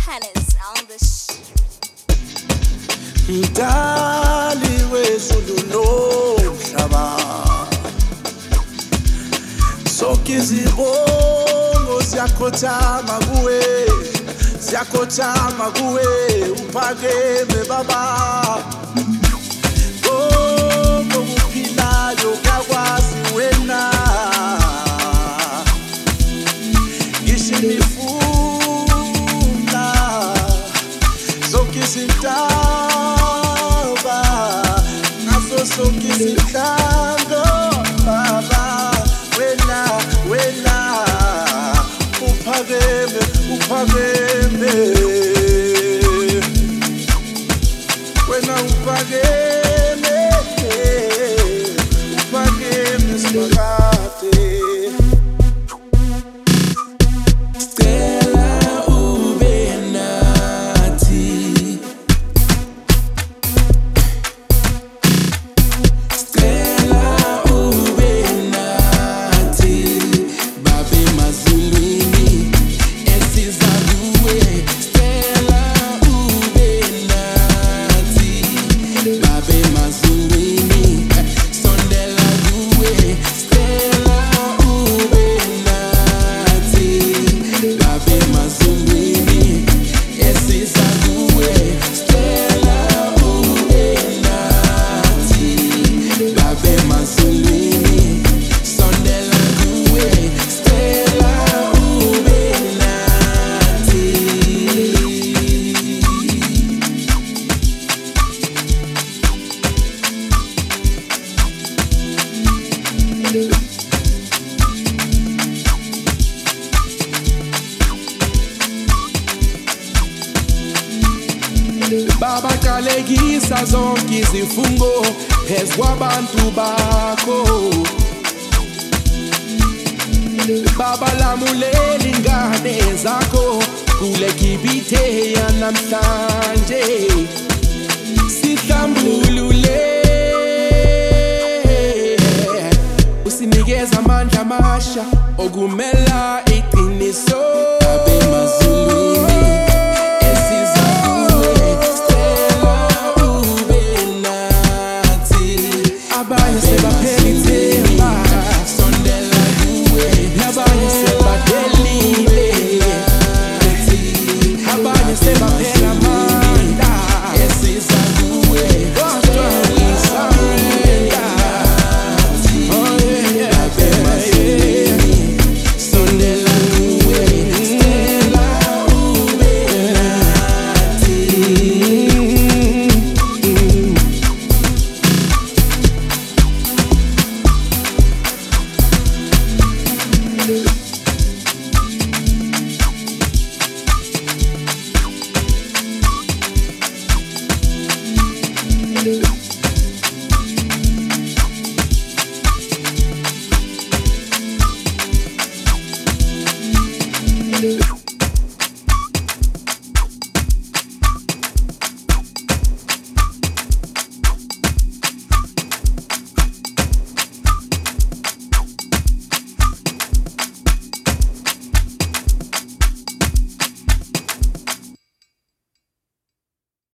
Pennies on the Mdali wezulu nomhlaba sonke izibongo siyakhothama kuwe uphakeme baba konke okuphilayo kuyakwazi wena ngishimifuna zonke izintaba nazo zonke izinhlango baba wena uphakeme wena uphakeme simakade Stella ube nathi Stella ube nathi babe mazulwini esiza kuwe Stella ube nathi babe mazulwini sondela kuwe Stella ube nathi babe mazulwini esiza kuwe Stella ube nathi babe mazulwini sondela kuwe Stella ube nathi Baba kalekisa zonke izifungo phezu kwabantu bakho Baba lamulela ingane zakho kule gibithe yanamhlanje sihlambulule usinikeza amandla amasha okumela iqiniso